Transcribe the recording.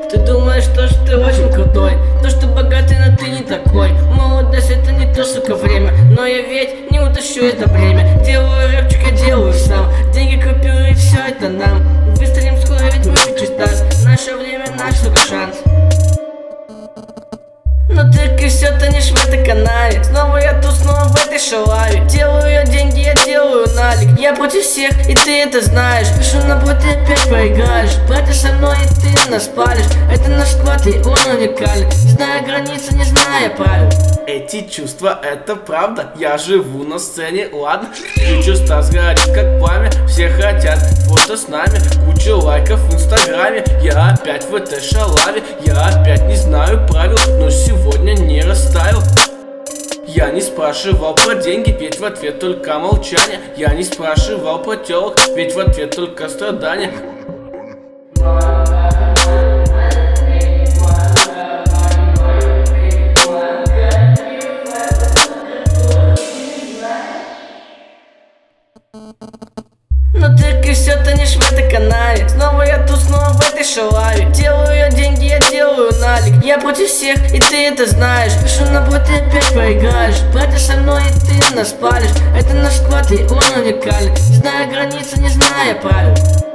Ты думаешь, что ты очень крутой, то, что богатый, но ты не такой. Молодость это не то, сука, время, но я ведь не утащу это бремя. Делаю рэпчик, я делаю сам, деньги, купюры, все это нам. Выстрелим скоро, ведь мы чистас. Наше время, наш, сука, шанс. Но ты все тонешь в этой канаве. Снова я тут, снова в этой шалаве. Делаю я деньги, я делаю налик. Я против всех, и ты это знаешь. Пишу на бой, ты опять проиграешь. Братья со мной, и ты нас палишь. Это наш склад, и он уникален. Не зная границы, не зная правил. Эти чувства, это правда. Я живу на сцене, ладно. Включу Стас горит как пламя. Все хотят фото с нами. Куча лайков в инстаграме. Я опять в этой шалаве. Я опять не знаю правил, но сегодня не растаял. Я не спрашивал про деньги, ведь в ответ только молчание. Я не спрашивал про телок, ведь в ответ только страдания. Но ты все тонешь в этой канаве. Снова я тут, снова в этой шалаве. Делаю я деньги, я делаю налик. Я против всех, и ты это знаешь. Пишу на бой, ты опять проиграешь. Братья со мной, и ты нас палишь. Это наш склад, и он уникален. Не зная границы, не зная правил.